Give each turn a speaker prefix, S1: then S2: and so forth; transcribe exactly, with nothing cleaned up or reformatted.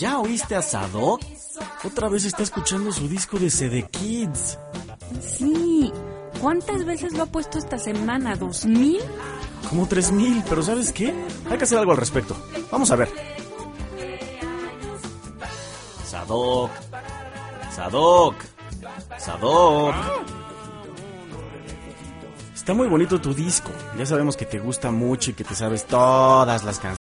S1: ¿Ya oíste a Sadok? Otra vez está escuchando su disco de C D Kids.
S2: Sí. ¿Cuántas veces lo ha puesto esta semana? ¿Dos mil?
S1: Como tres mil, pero ¿sabes qué? Hay que hacer algo al respecto. Vamos a ver. Sadok. Sadok. Sadok. Está muy bonito tu disco. Ya sabemos que te gusta mucho y que te sabes todas las canciones.